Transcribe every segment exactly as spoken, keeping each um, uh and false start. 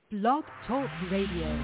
Blog Talk Radio.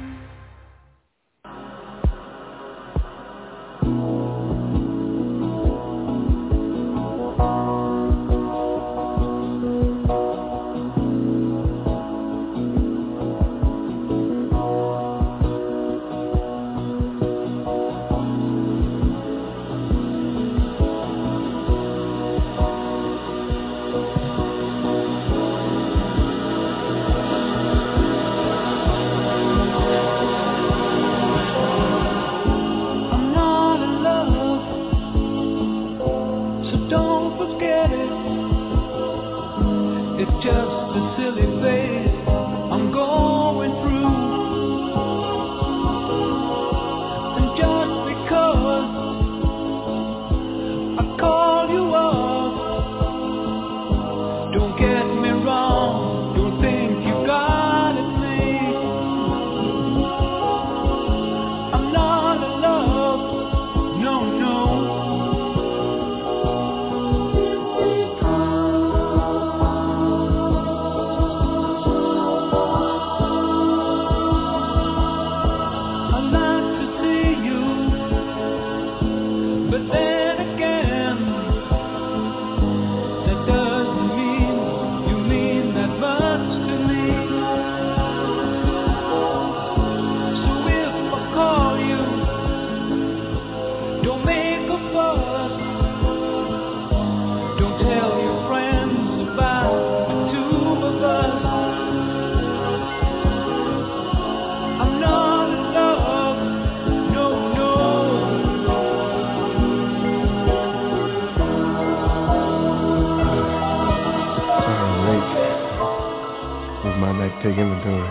Take inventory.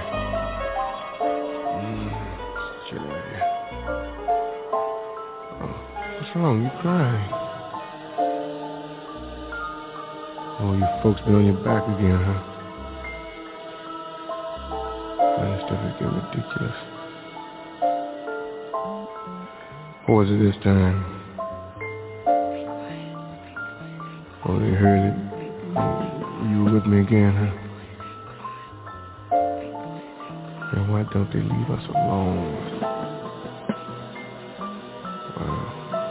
Mm, it's chilly out here. Oh, what's wrong? You crying? Oh, you folks been on your back again, huh? Man, this stuff is getting ridiculous. What was it this time? Oh, they heard it. You were with me again, huh? And why don't they leave us alone? Wow.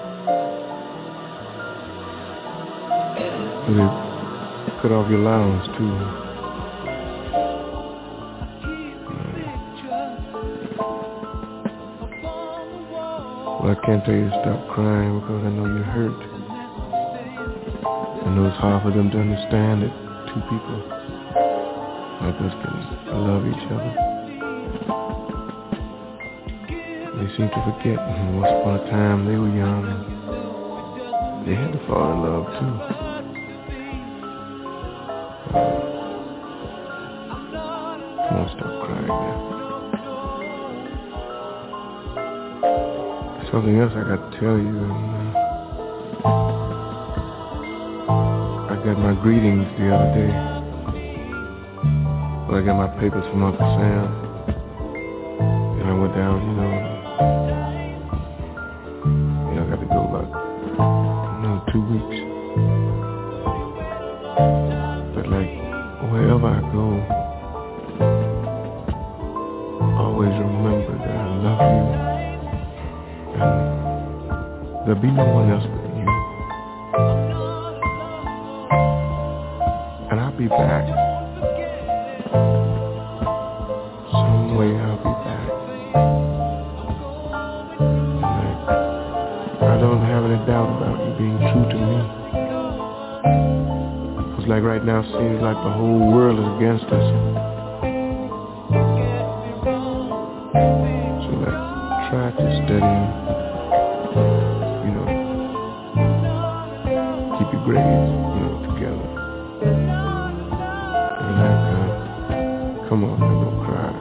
So they cut off your allowance too. Well, I can't tell you to stop crying because I know you're hurt. I know it's hard for them to understand that two people like us can love each other. They seem to forget once upon a time they were young and they had to fall in love too. Uh, come on, stop crying now. There's something else I got to tell you. And, uh, I got my greetings the other day. Well, I got my papers from Uncle Sam. And I went down, you know. Yeah, I got to go about, you know, two weeks. But like, wherever I go, always remember that I love you. And there'll be no one else but you. And I'll be back. Some way I'll be back. I don't have any doubt about you being true to me. Cause like right now, it seems like the whole world is against us. So like, try to study, you know, keep your grades, you know, together. And like, uh, come on, don't cry.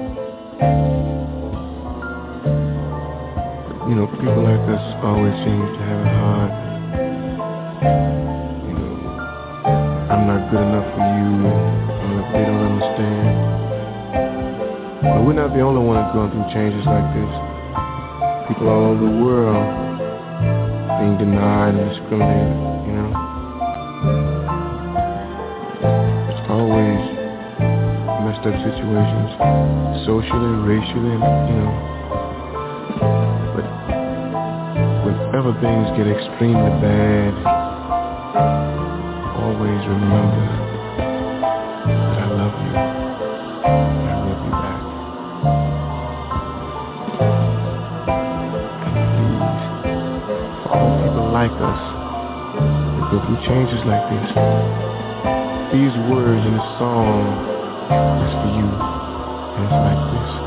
You know, people like us always seem to have it hard. You know, I'm not good enough for you, and if they don't understand. But we're not the only ones going through changes like this. People all over the world being denied and discriminated, you know. It's always messed up situations, socially, racially, and, you know. But whenever things get extremely bad, always remember that I love you. I love you back. And please, for all people like us that go through changes like this, these words in the song is for you, and it's like this.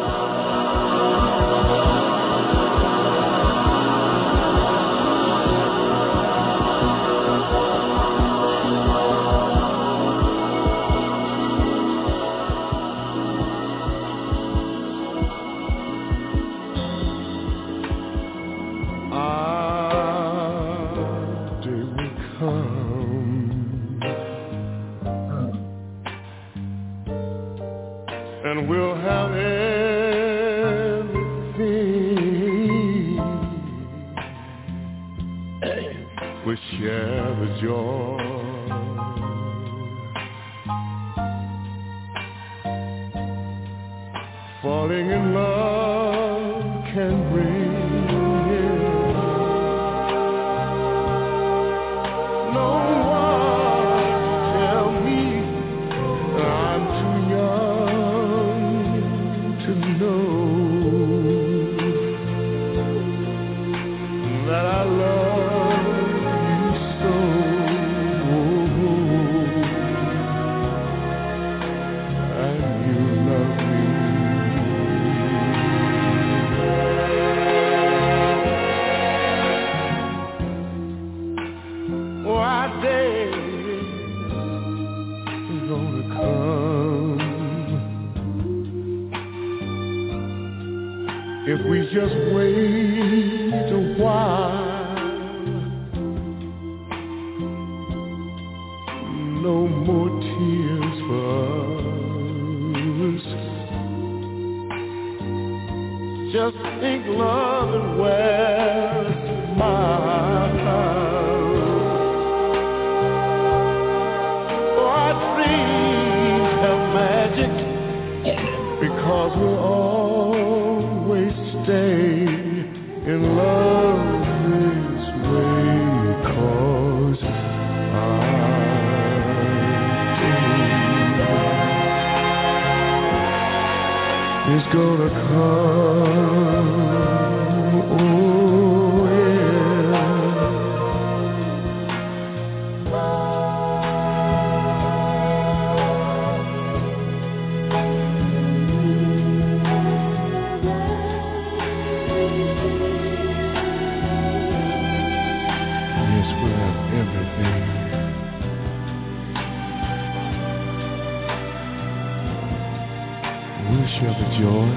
If we just wait a while, no more tears for us. Just think love and wear a smile. Oh, our dreams have magic because we're always stay in love this way, 'cause our day is gonna come. Oh yeah. Share the joy.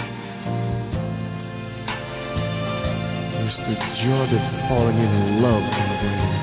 It's the joy that's falling in love someday.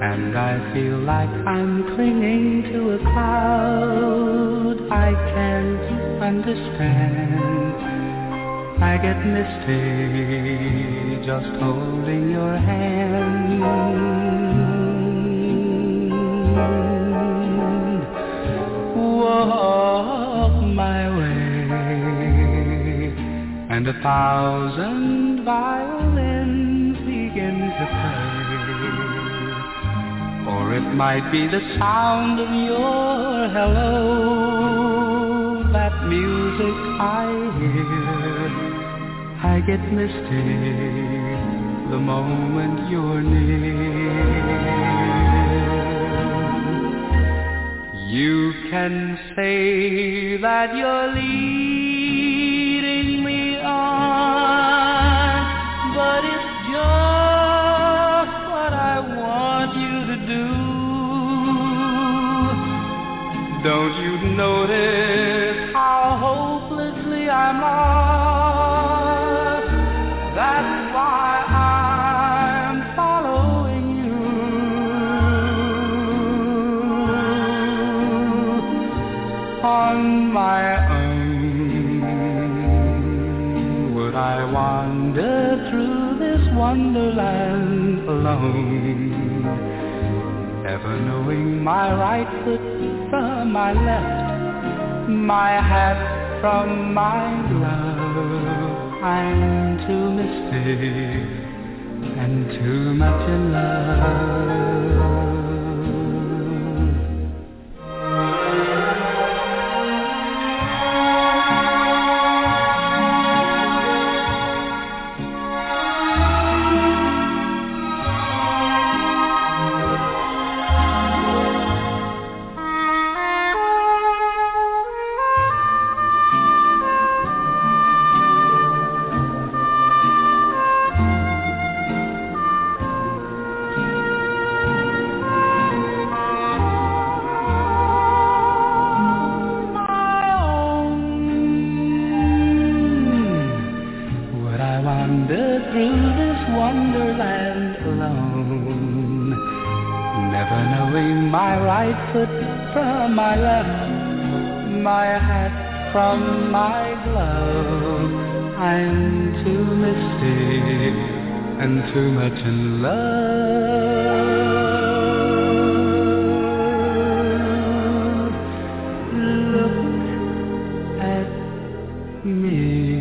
and I feel like I'm clinging to a cloud. I can't understand. I get misty just holding your hand. Walk my way, and a thousand violins begin to play. Or it might be the sound of your hello, that music I hear. I get misty the moment you're near. You can say that you're leading me on, but it's just what I want you to do. Don't you notice how hopelessly I'm lost? That's why I'm following you. On my own, would I wander through this wonderland alone, never knowing my right foot from my left, my hat from my glove? I'm too misty and too much in love. From my left, my hat from my glove, I'm too misty and too much in love. Look at me.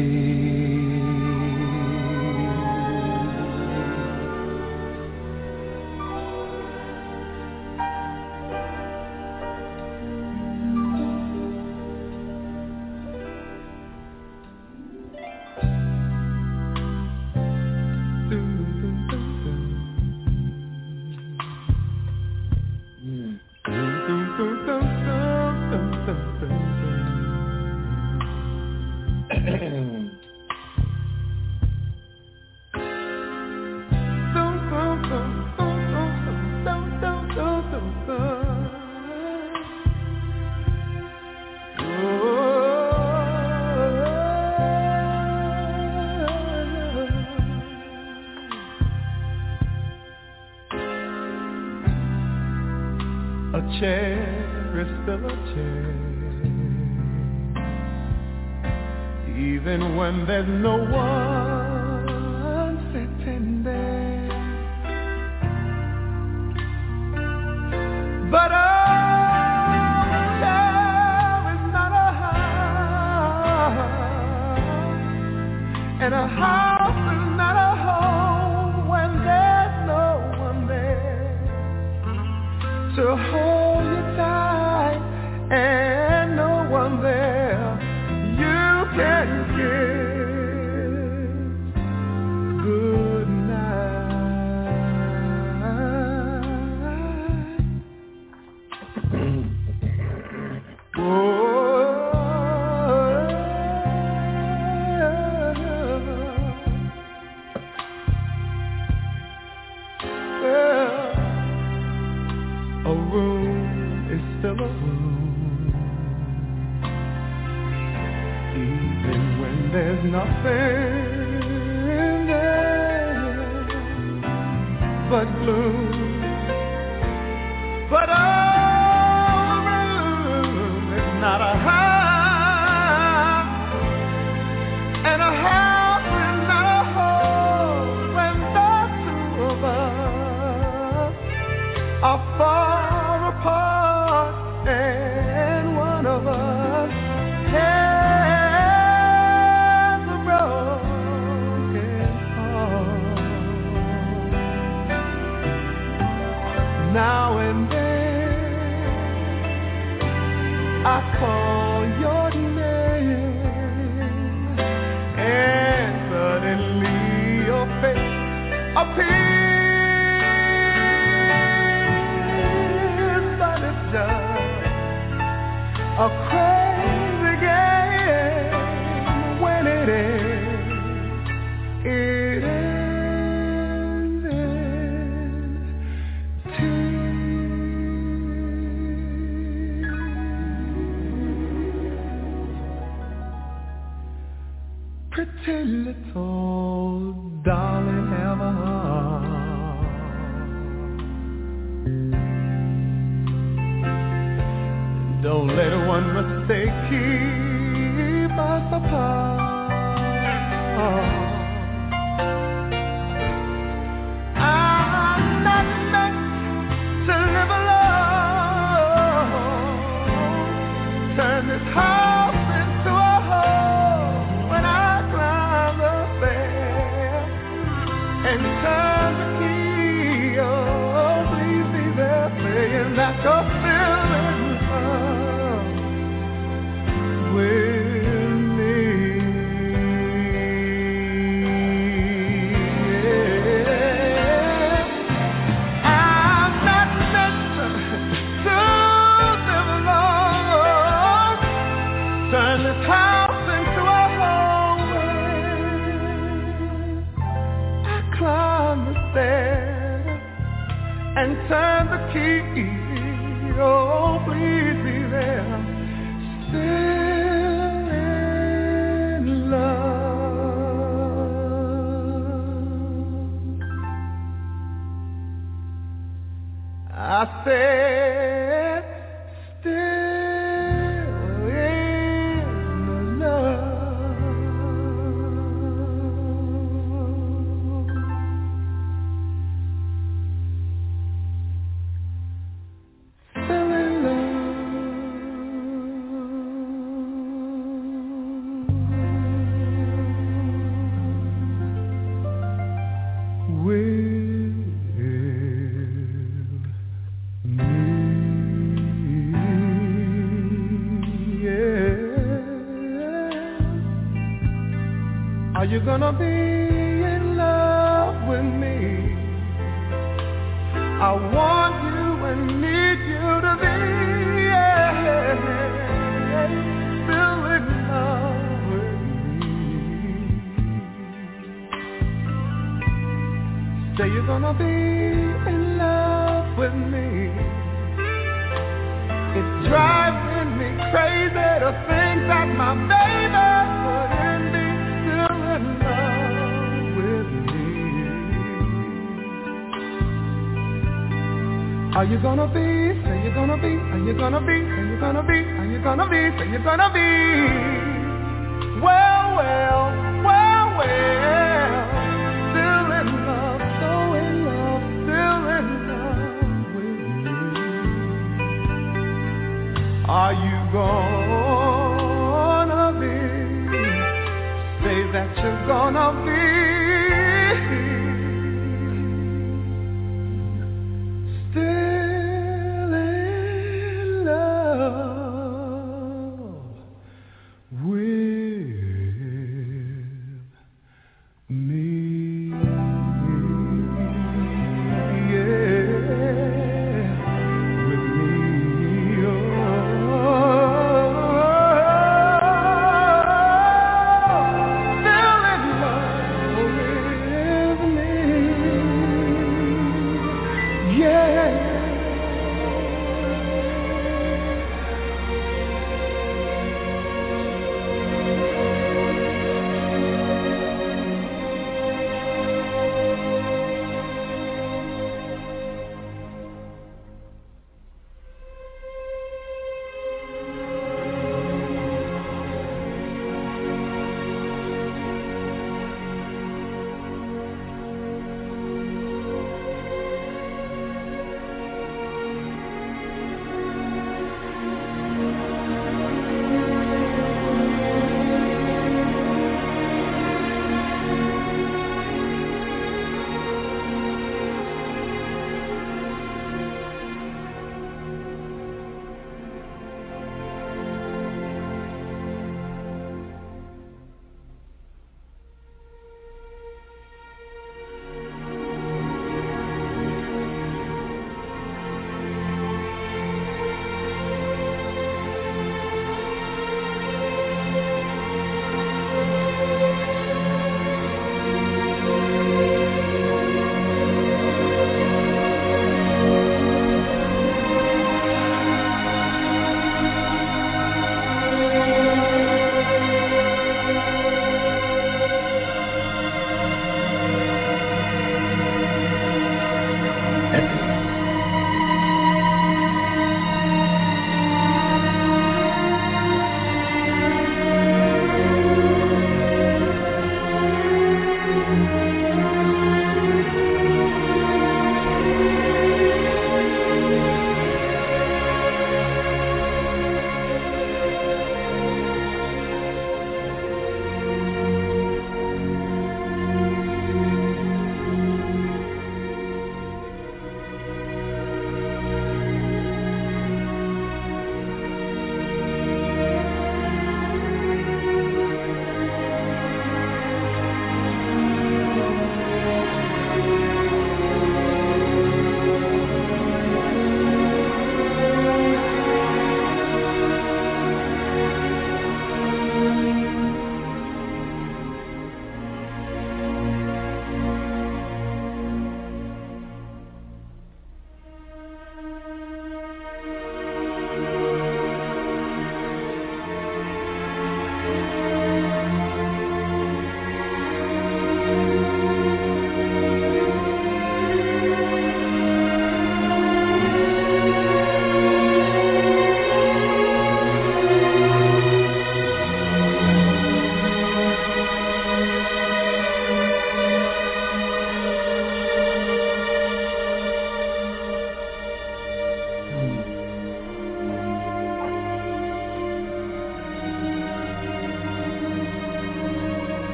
A chair is still a chair, even when there's no one sitting there. But a chair is not a house, and a house is not a home when there's no one there to hold you tight, and no one there you can kiss good night. Oh, a room is still a room, even when there's nothing there but gloom. are far apart, and one of us has a broken heart. Now and then I call your name, and suddenly your face appears. A crazy game when it ends, it ends in tears. Pretty little darling, have a heart. Don't let one mistake keep us apart. I'm not meant to live alone. Turn this house into a home when I climb the stairs and turn the key. Oh, please be there saying that you're still in with me. Yeah. I'm not meant to live alone. Turn this house into a home. I climb the stairs and turn the key. Oh, please be there. Still in love. I said, still in love. Still in love. Are you gonna be in love with me? I want you and need you to be, yeah, still in love with me. Say you're gonna be in love with me. It's driving me crazy to think that my baby couldn't be still in love with me. Are you gonna be, say you're gonna be, are you gonna be, say you're gonna be, are you gonna be, say you're gonna be. Well, well, well, well, still in love, so in love, still in love with me. Are you gonna be, say that you're gonna be still in love with me? Still in love.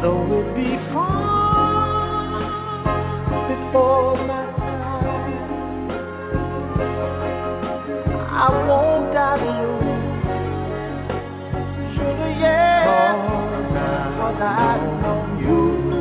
though it be far before my time, I won't die blue. Sugar, yeah, cause I know you.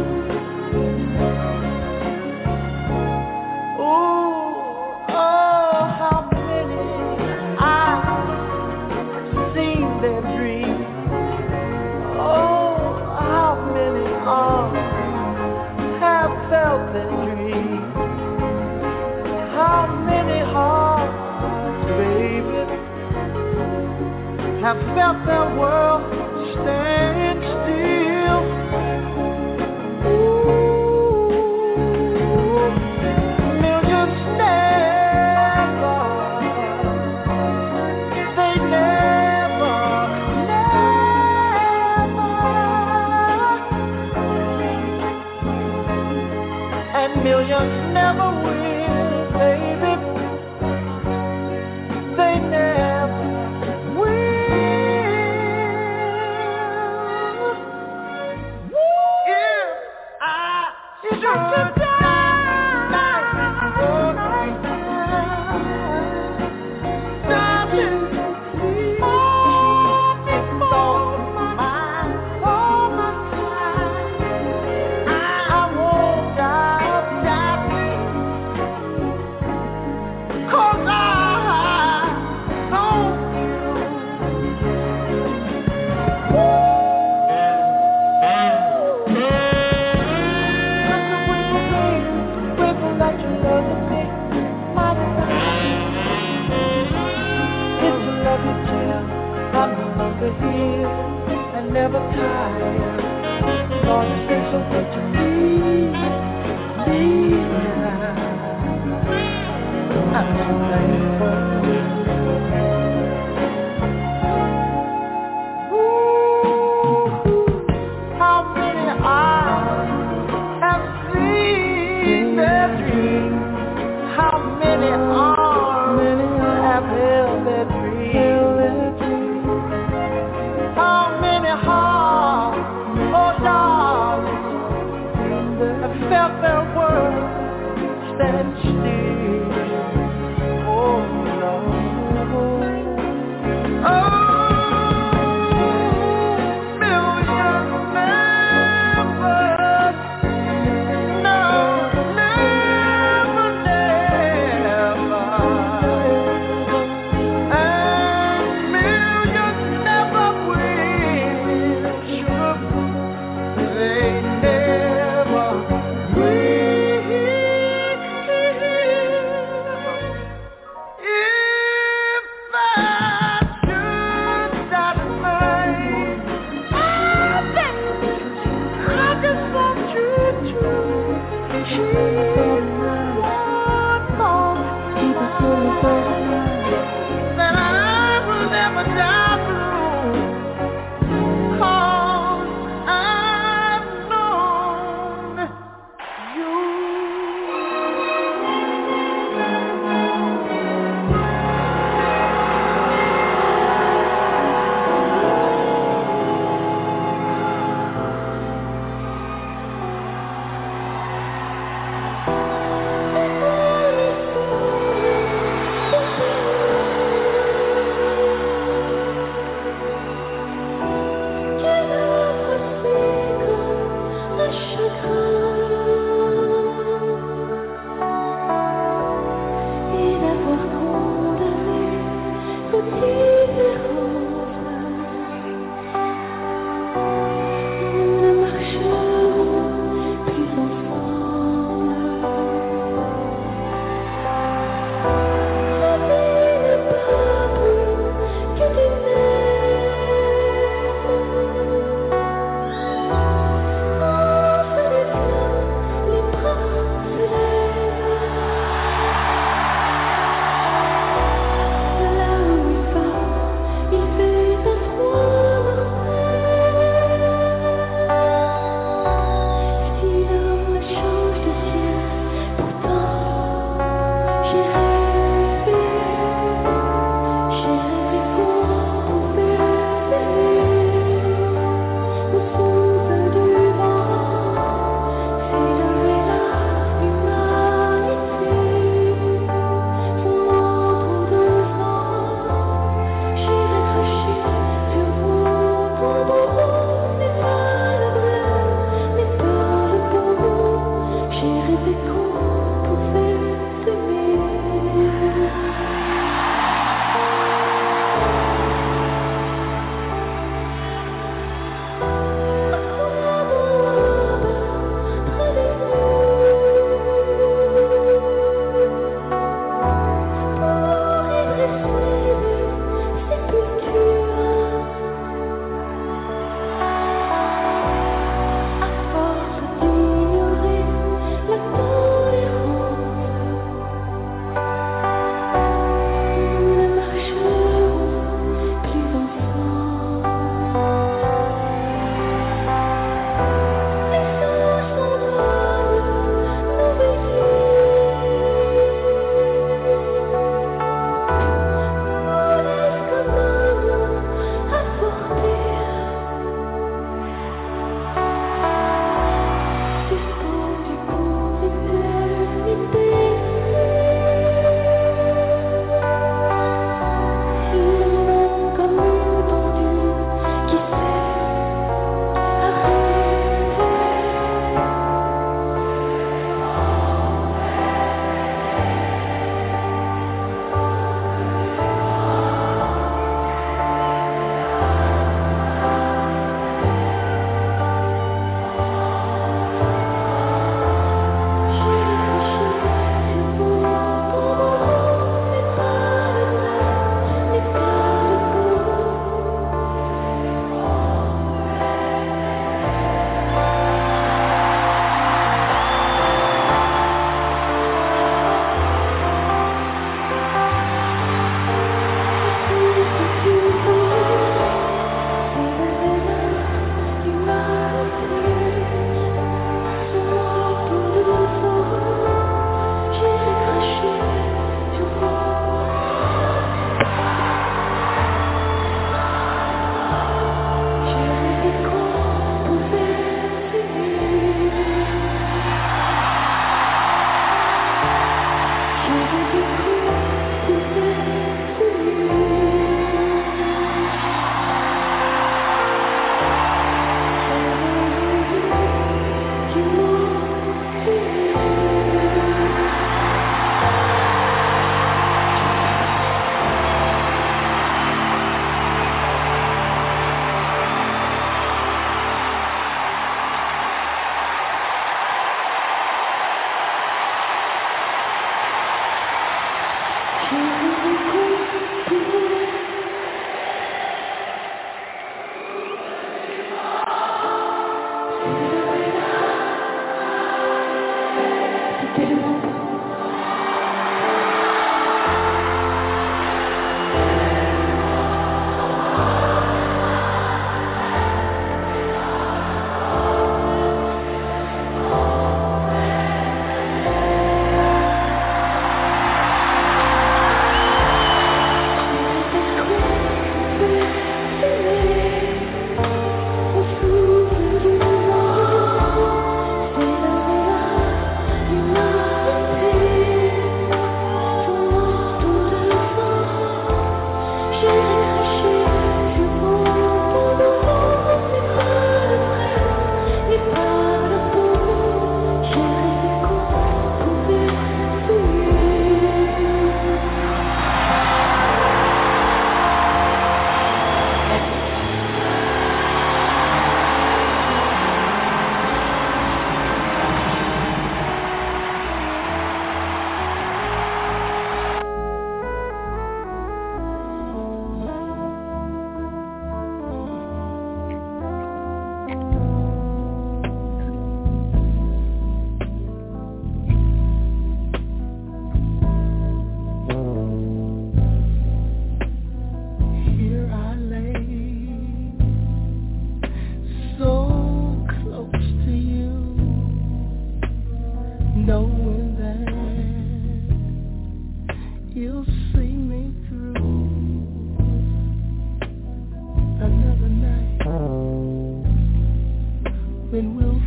Ooh, oh, how many I've seen their dreams. Oh, how many arms have felt their dreams. How many hearts, baby, have felt their world stand still. Ooh, millions never, they never, never, and millions never will, baby, they never will. If I should die, darling, please, before my, for my time, I won't die, die, 'cause I know you. That you love me, my time. It's a lovely tale. I'm no longer here and never tired. Lord, it's been so good to me, me now. I'm so thankful. Ooh, how many eyes have seen their dreams? How many arms have held their dreams? How many hearts, oh darling, have felt their world stand still?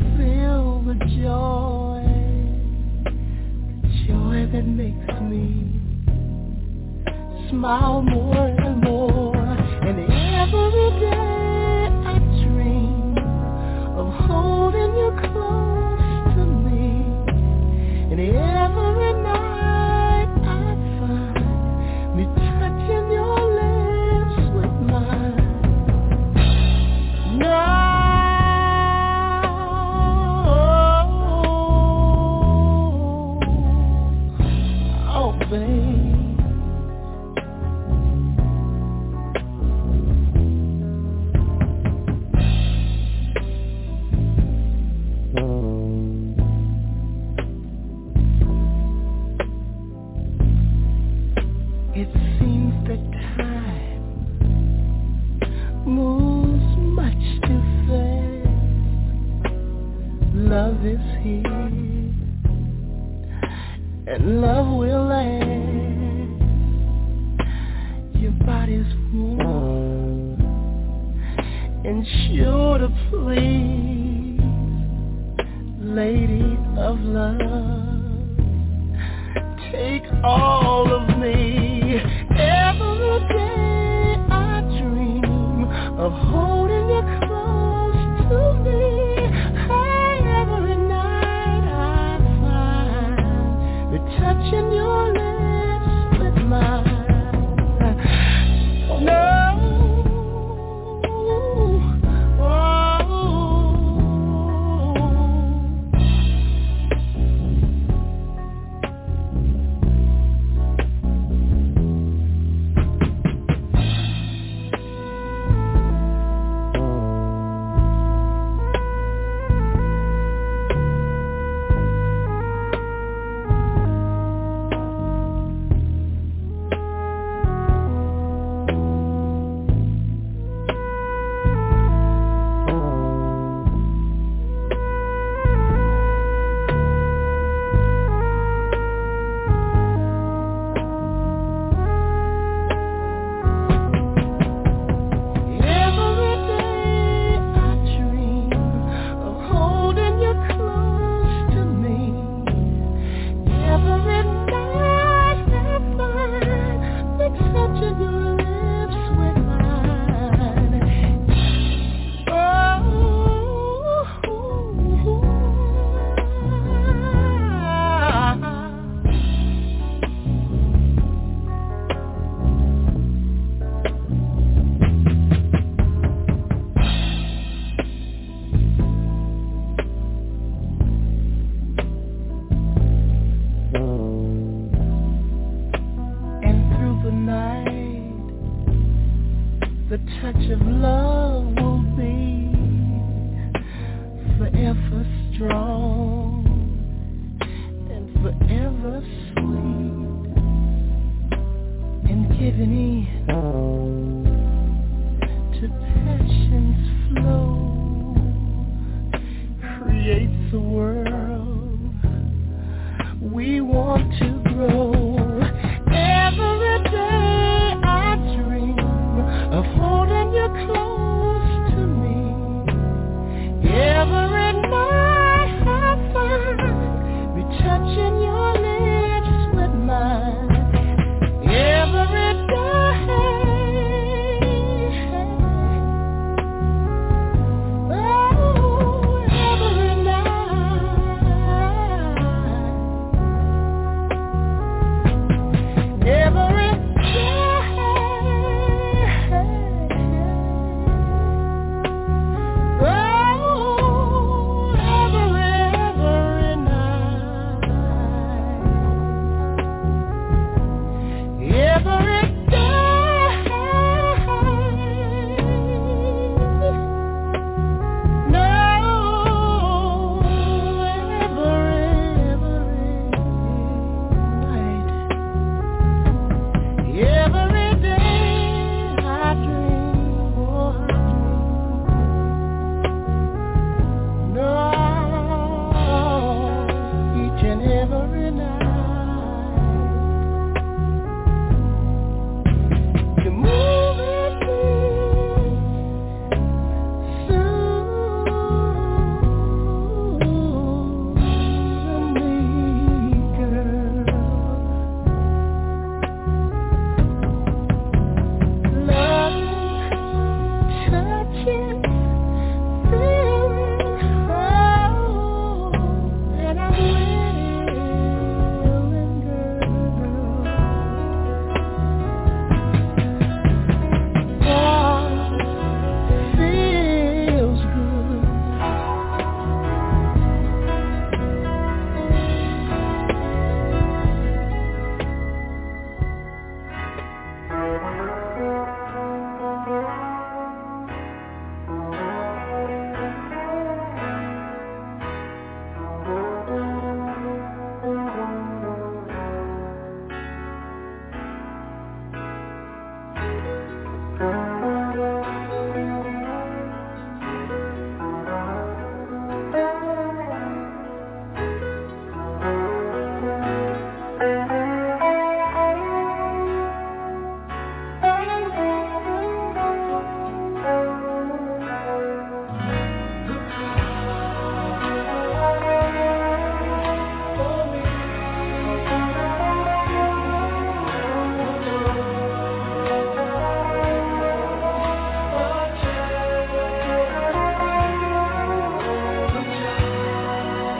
feel the joy, the joy that makes me smile more and more. And every day I dream of holding you close to me. And every night I find me touching your lips with mine. No. Love is here, and love will last. Your body's warm and sure to please, lady of love. Take all of me. Every day I dream of holding you close to me. Touching your lips with mine. No.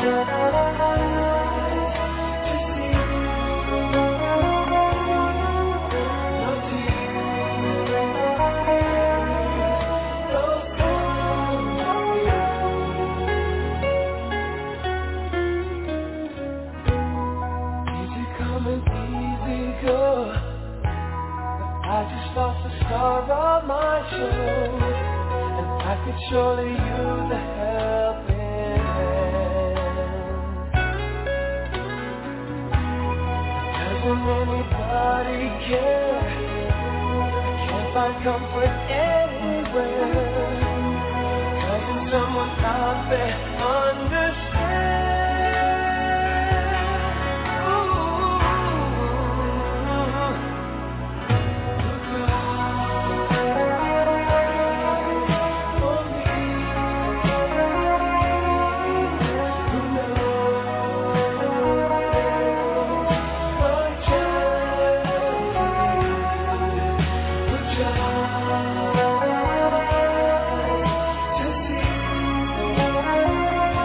Surely use a helping hand. Doesn't anybody care? Can't find comfort anywhere. Doesn't someone out there understand? Ooh.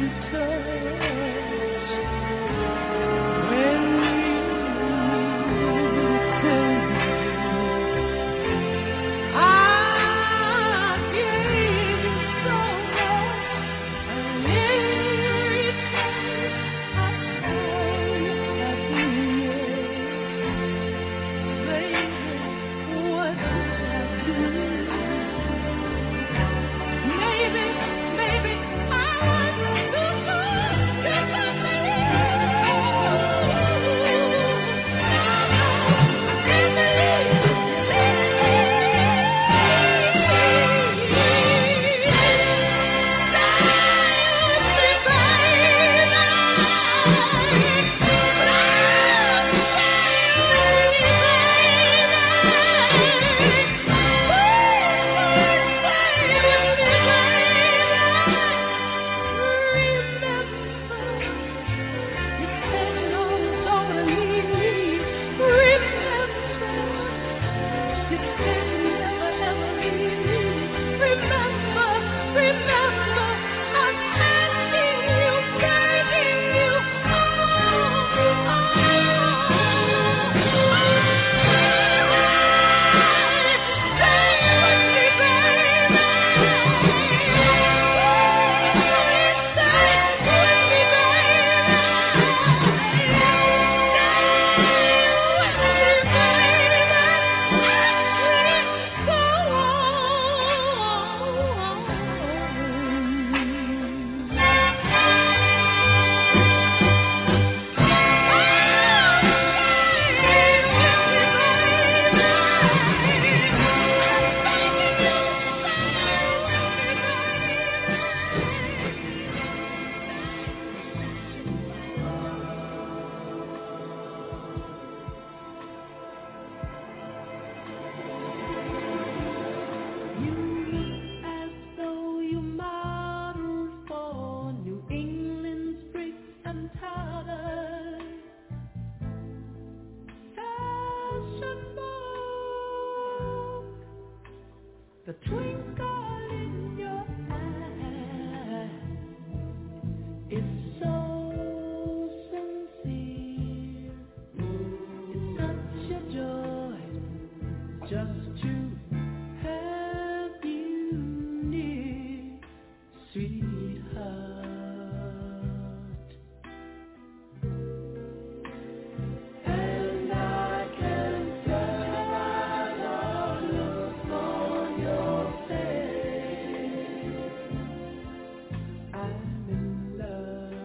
I'm in love.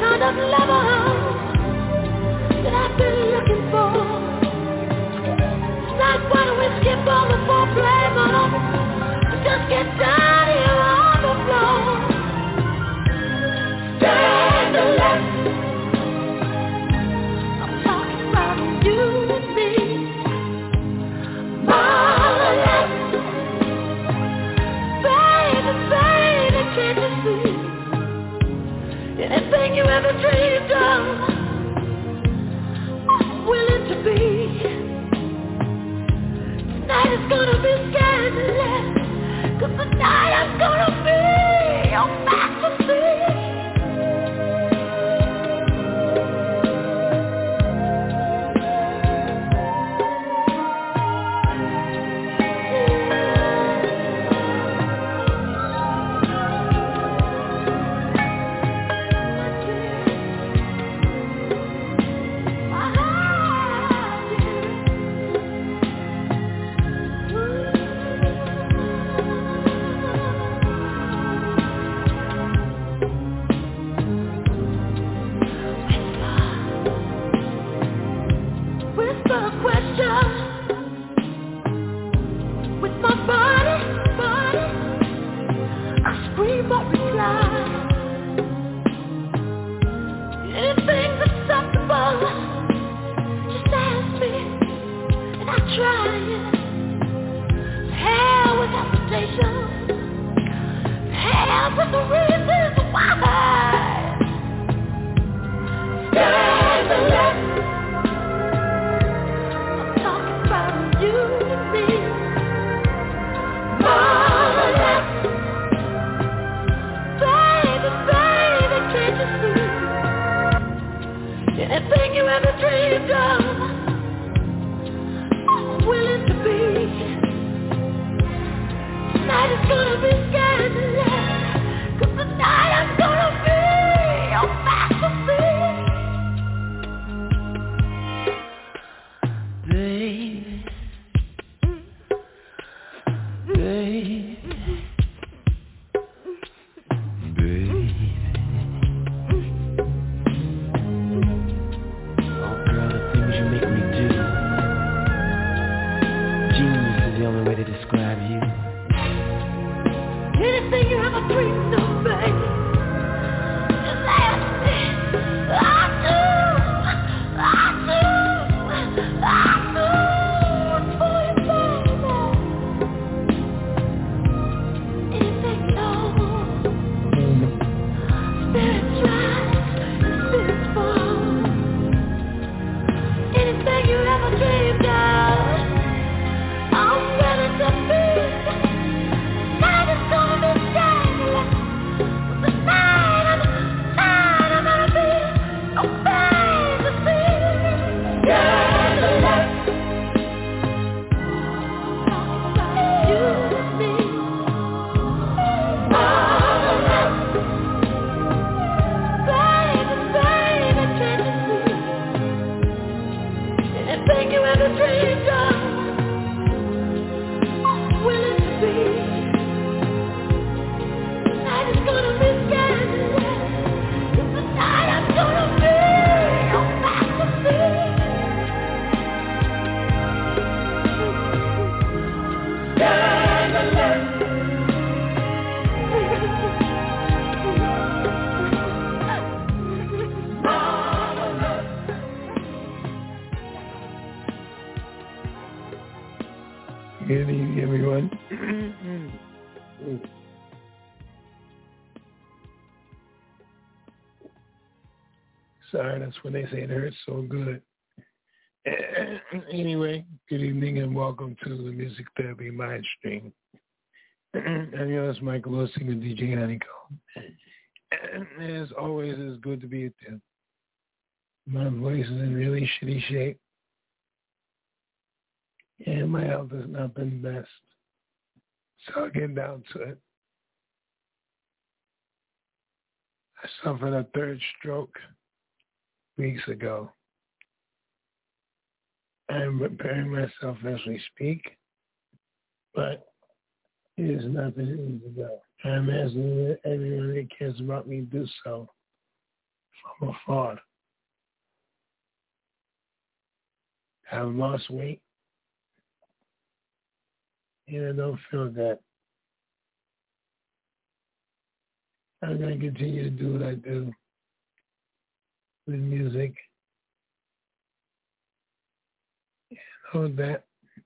kind of lover that I've been looking for. Tonight, why don't we skip all the foreplay, mama? Just get down here on the floor. Stand the left. I'm talking about you and me. Mama left. Baby, baby, can't you see? Anything you ever dreamed of, I'm willing to be. Tonight is gonna be scandalous, 'cause tonight I'm gonna be your fantasy. Good evening, everyone. Sorry, that's when they say it hurts so good. Anyway, good evening and welcome to the Music Therapy Mind Stream. I'm your host, Michael Wilson with D J Honeycomb. And as always, it's good to be with you. My voice is in really shitty shape. And my health has not been best. So I'll get down to it. I suffered a third stroke weeks ago. I'm preparing myself as we speak, but it is not been easy to go. I'm asking everyone that cares about me to do so. from afar. I've lost weight, and I don't feel good. I'm going to continue to do what I do with music. And know that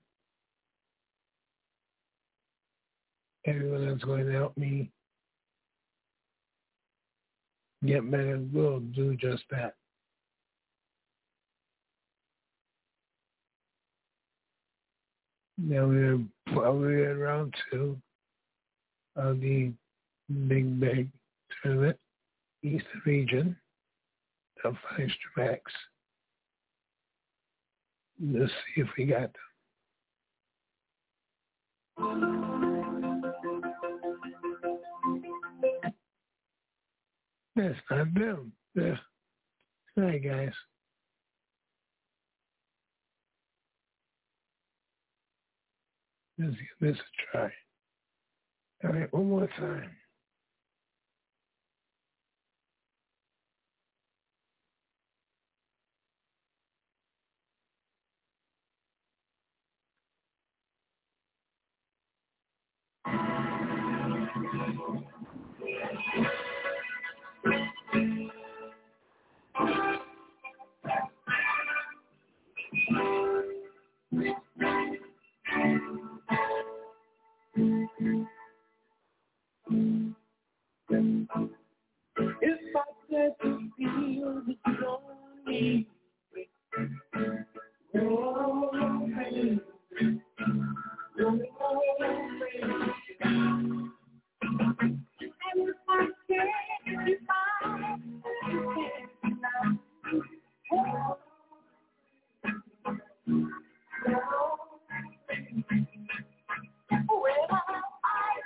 everyone that's going to help me get better will do just that. Now we're probably at round two of the Big Bag Tournament, East Region, of Five Tracks. Let's see if we got them. That's not them. Yeah. Hi, guys. Let's give this a try. All right, one more time. If I said to feel the stormy, oh, baby, oh, baby. And if I said if I said now, oh, oh, well, I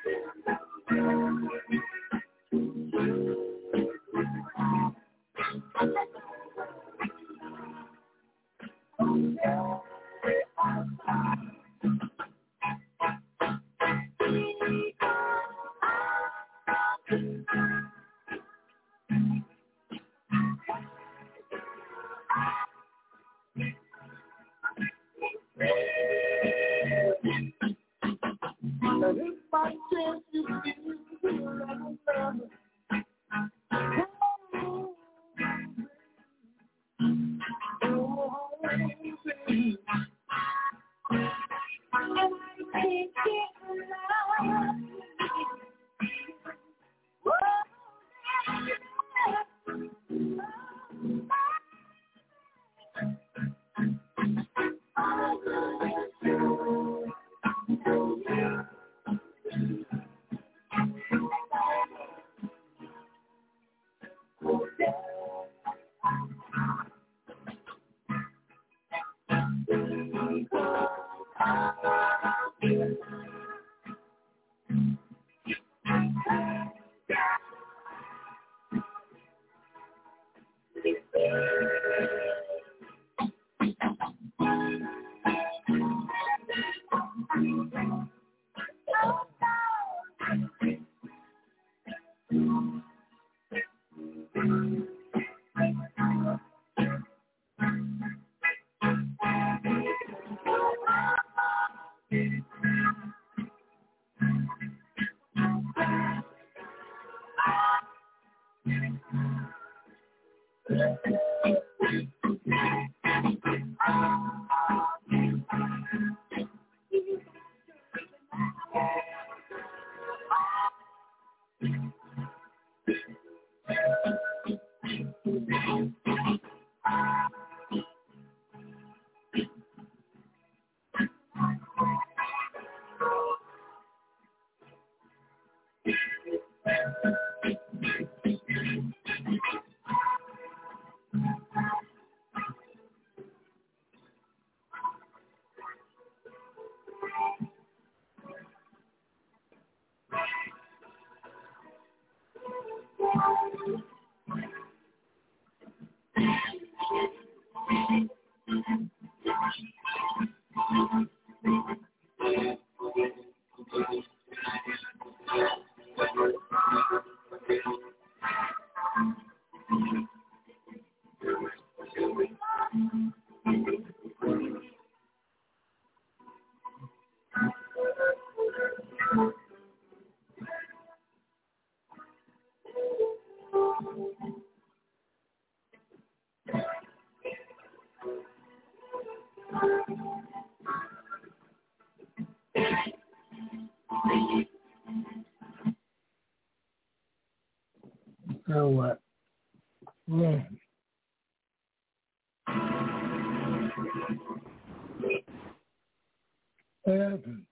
What happened?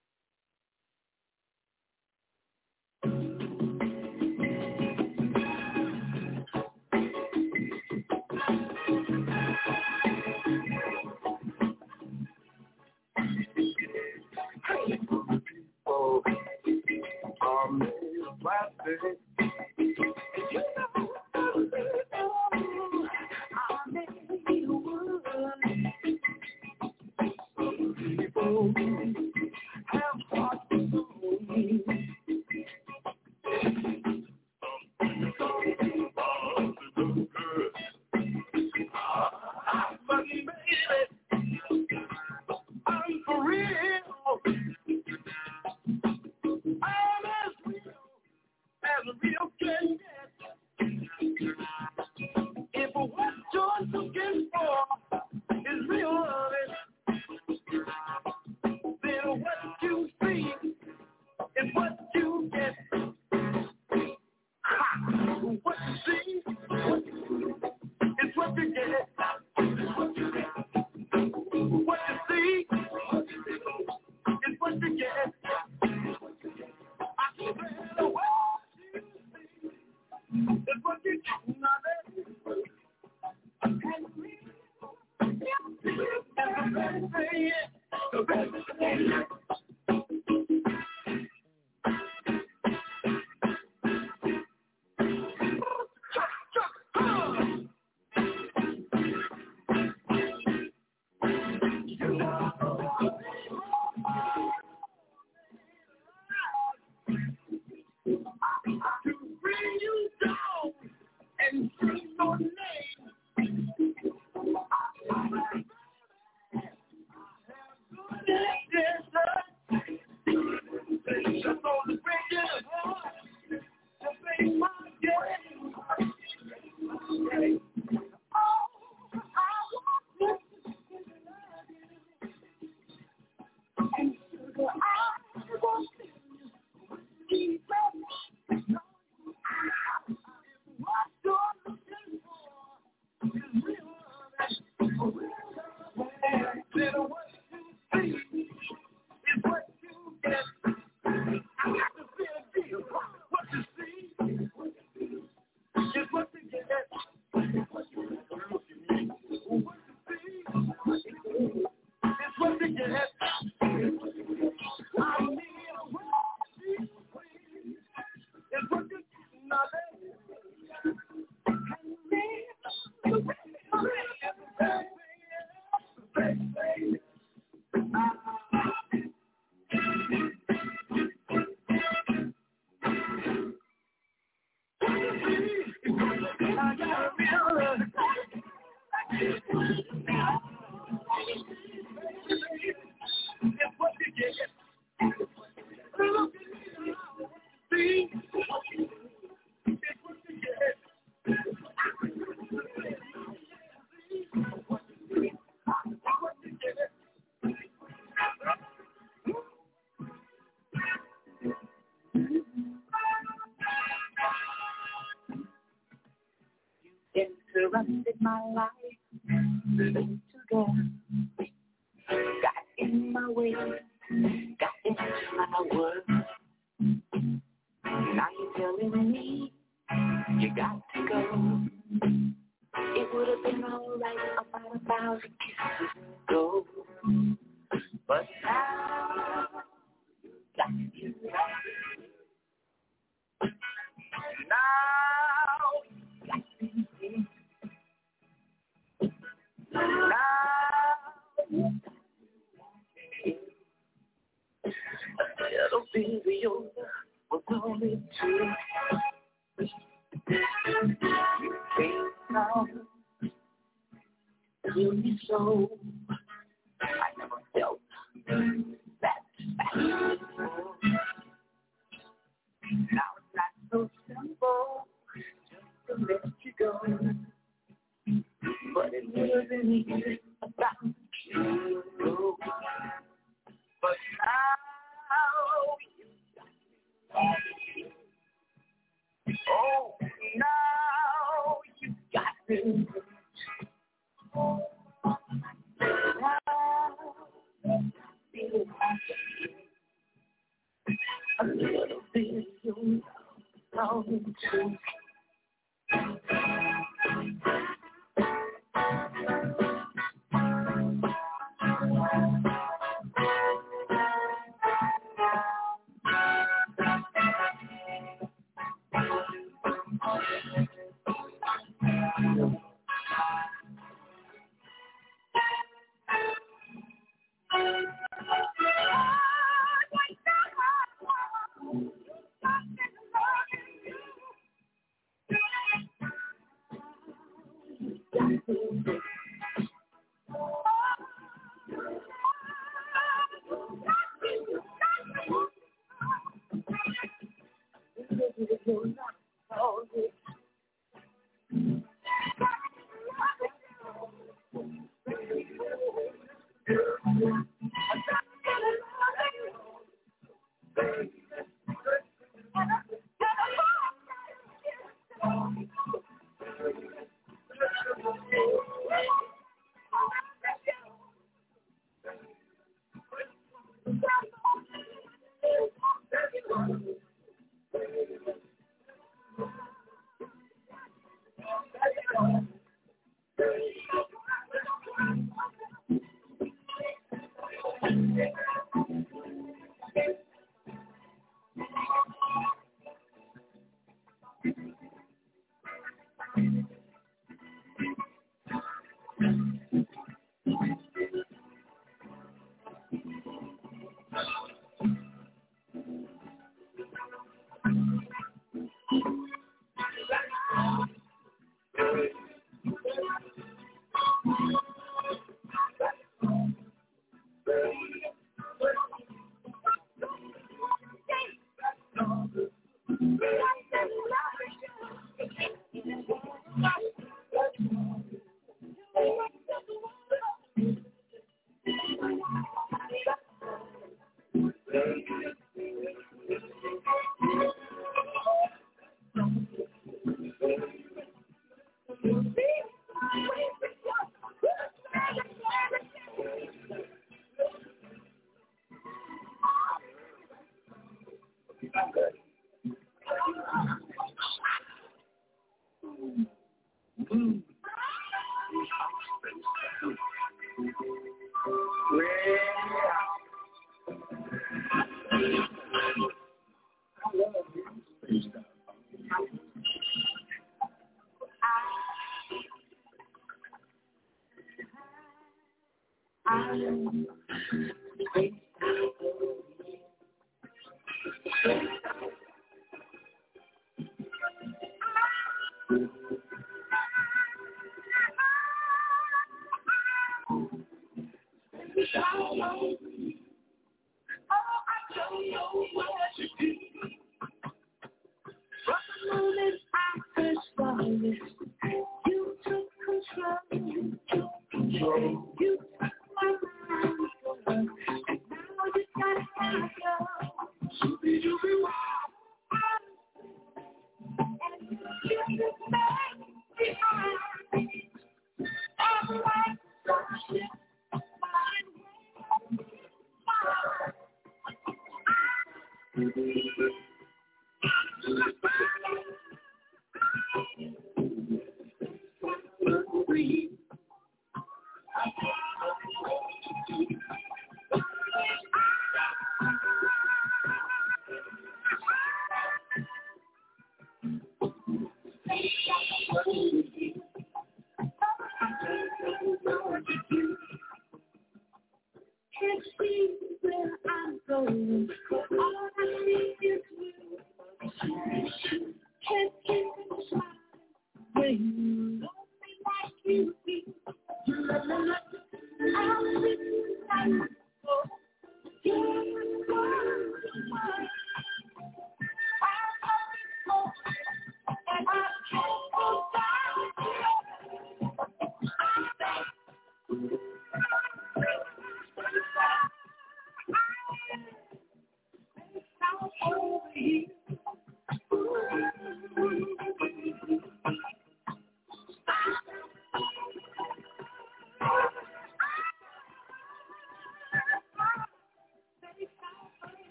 People are made of plastic. You know, I made you wood. People have hearts to soul. But baby, I'm for real. I'm as real as a real can get. If what you're looking for is real loving, then what you see is what you get. Ha! What you see is what you get. What you see is what you get. I swear what you see is what you get. Now that and me, and the best thing is, the best thing is. To bring you down and sing your name. Just on the bridge, to sing my game. Oh, I want you to love you. And sugar, I want you. Keep up, no, what you're looking for is real love, real love. Then what you see is what you get. I got to feel a deal. What you see is what you get. What you see is what you get. I need a way. It's what you know that and me, the way I gotta realize it's what you get. Look at me now. See? It's what you get. What you get. Interrupted my life, late to go. Got in my way, got into my world. Now you're telling me you got to go. It would have been alright about a thousand kisses ago, but now you got to go. Now you got to go. Now little baby, your love was only true. You came down, feel me so. I never felt that bad before. Now it's not so simple just to let you go, but it wasn't even about you. But now you got me. Oh, now you got me. Now you got me.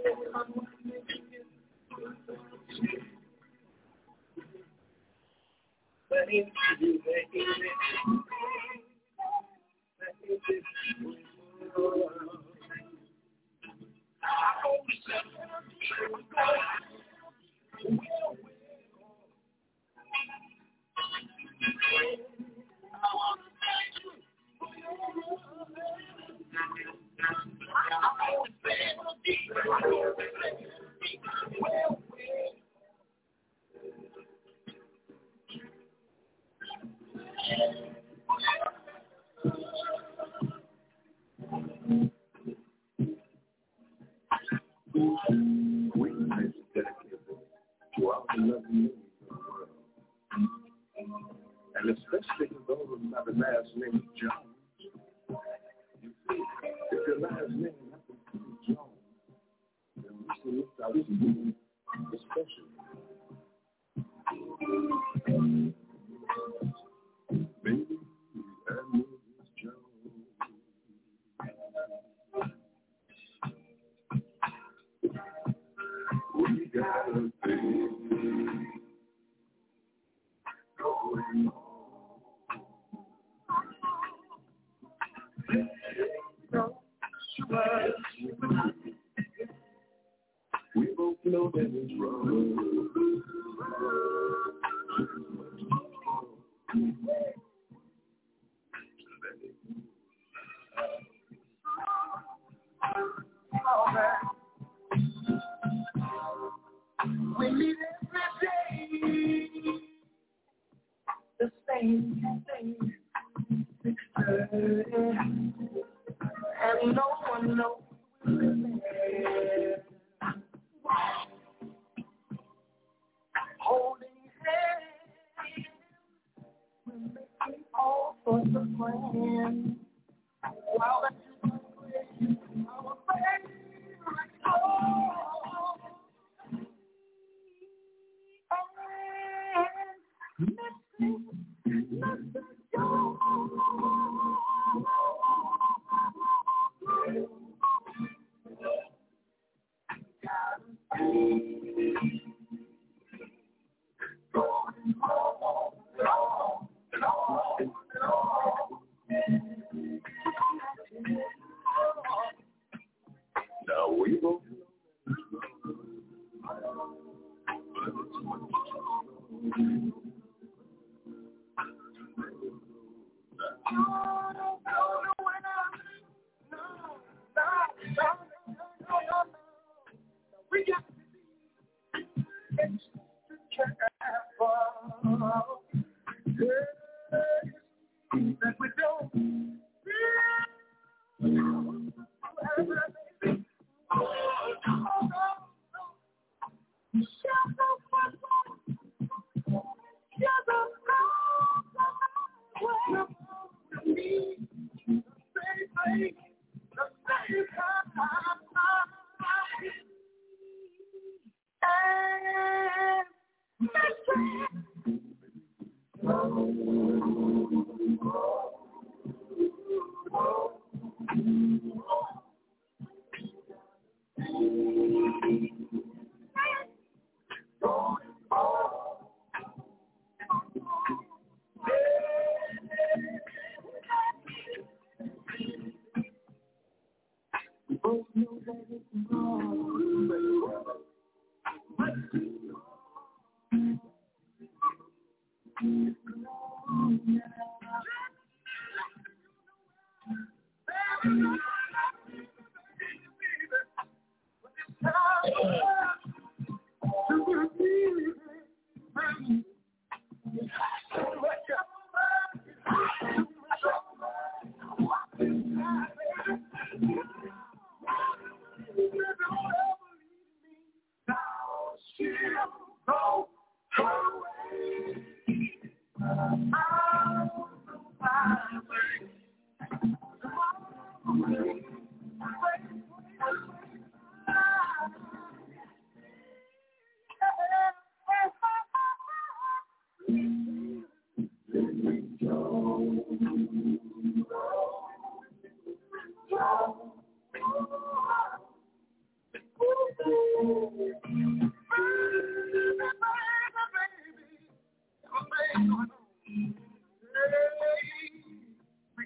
Thank you.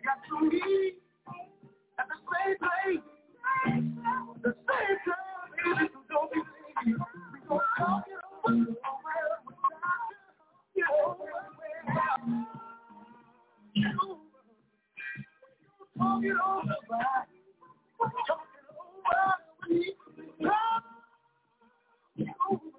got to meet at the same place, the same time. So don't be lazy. We gonna talk it over. You know where we're at. You talk it over, right? Talk it over. We talk it over.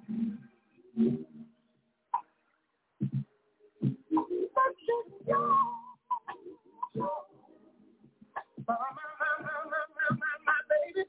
My, my, my, my, my, my, my baby.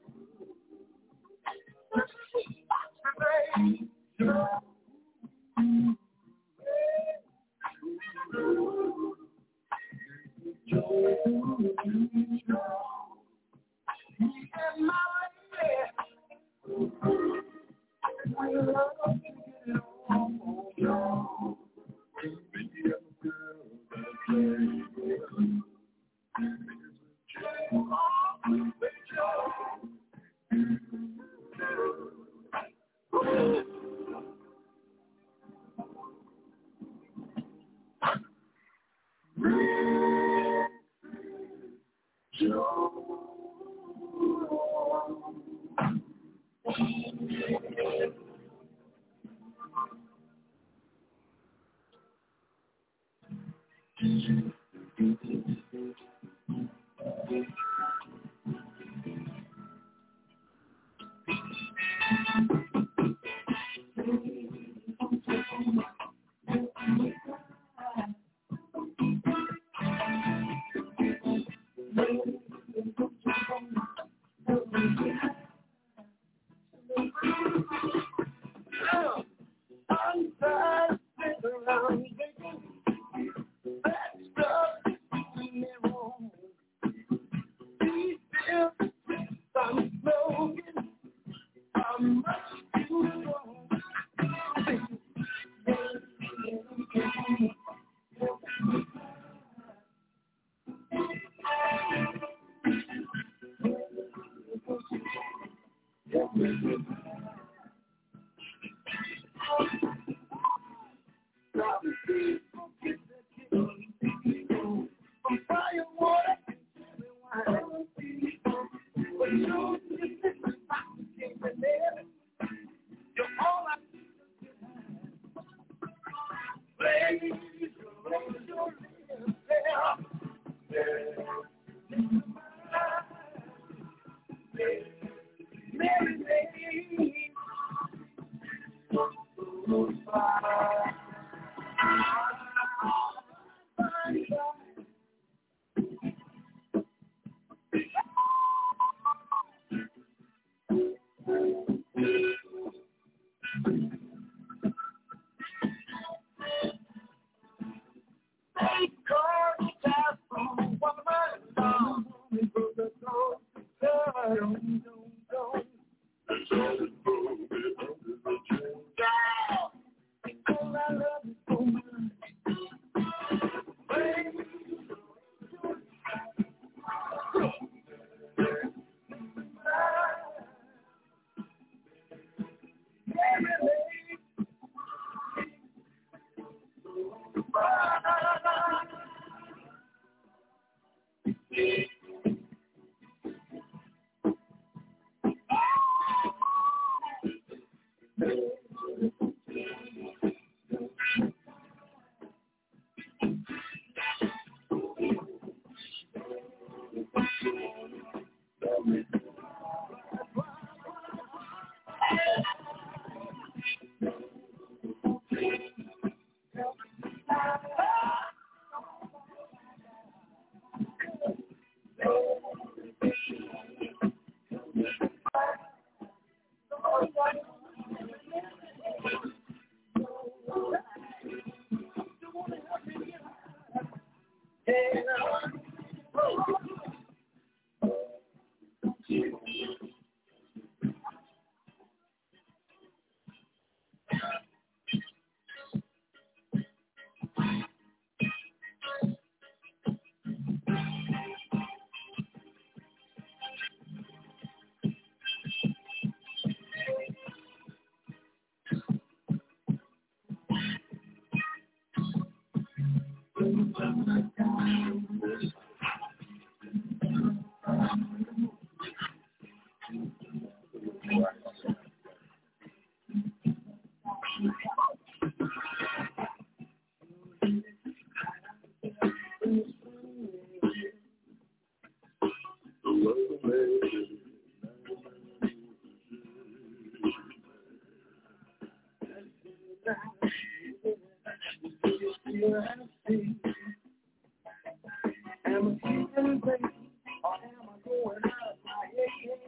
Am I feeling great or am I going out my head?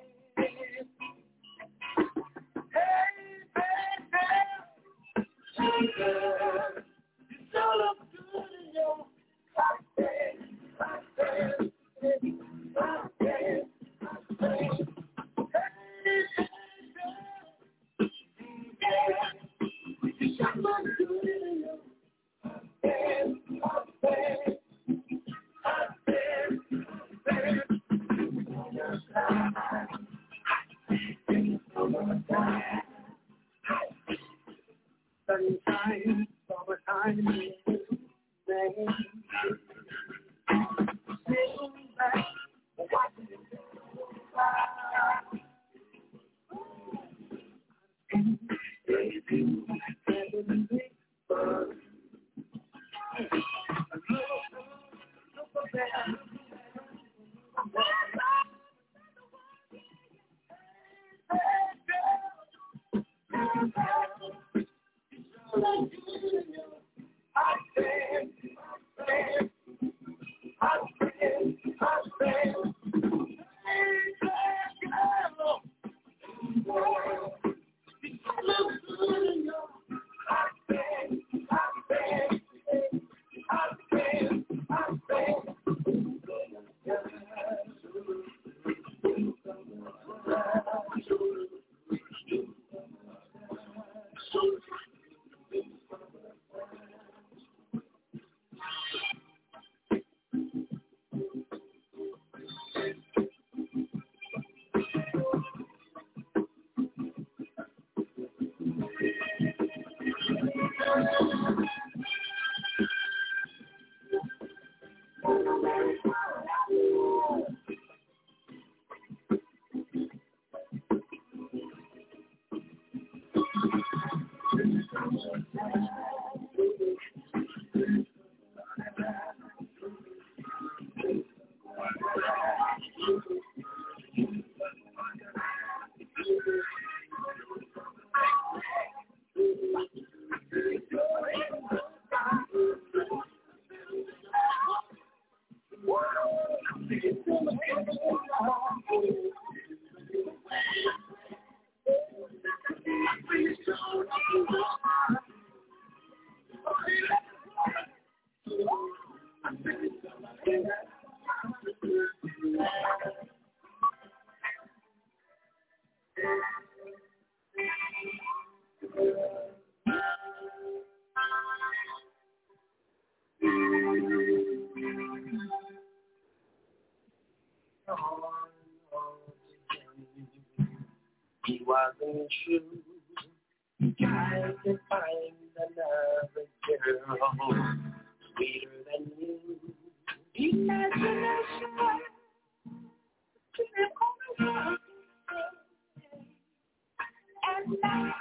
Hey, hey, hey, Jesus, you sure look good in your hot bed, hot bed, hot bed, hot bed. Hey, hey, hey, you sure look good in your hot bed, hot bed. Sunshine, summertime, rain. Sitting back, watching it go by. Baby, having big fun. Look at that. He wasn't true. Tried to find another girl sweeter than you. Imagination and now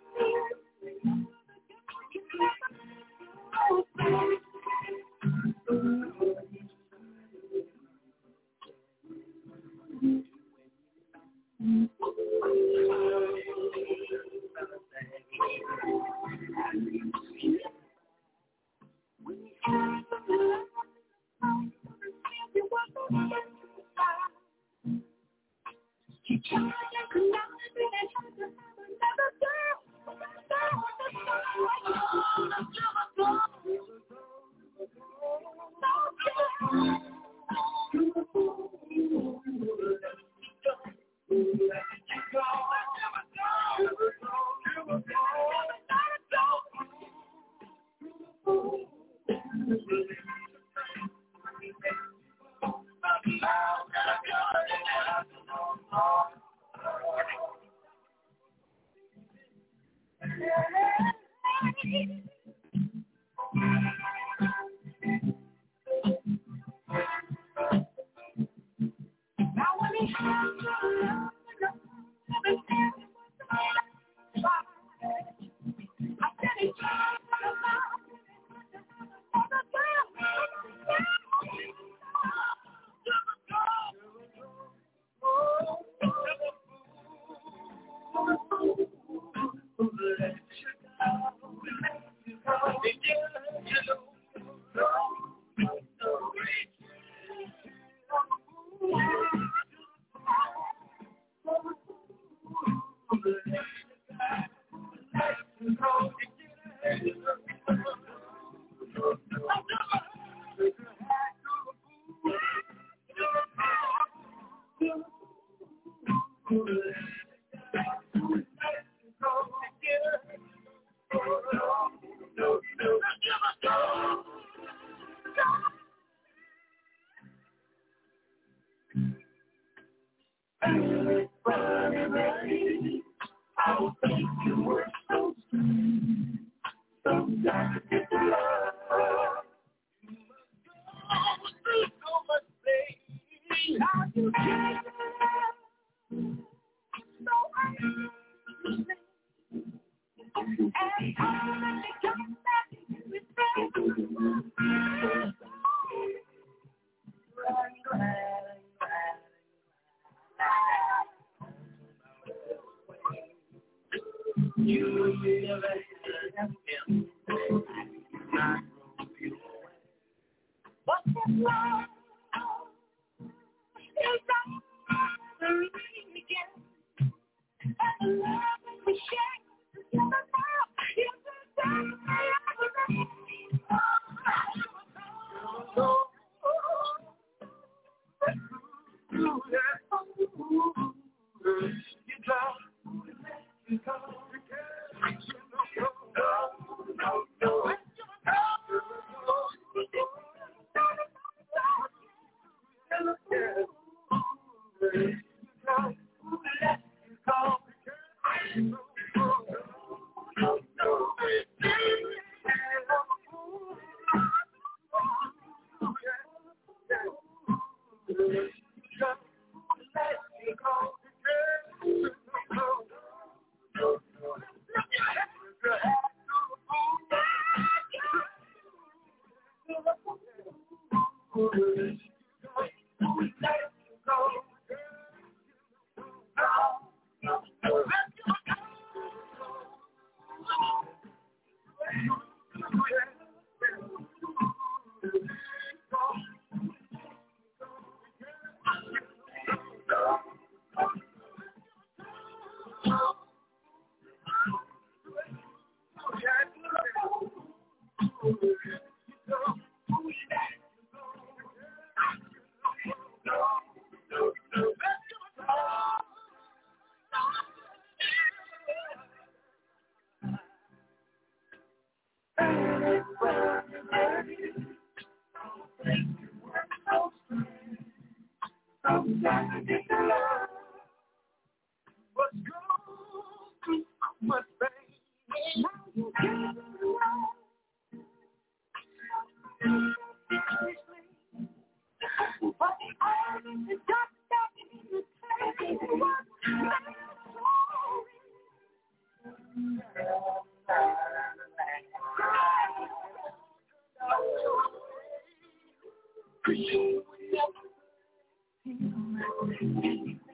you try to connect me and try to have another girl. Now when he has your love, everything was I said he tried for the love, another girl, Thank you.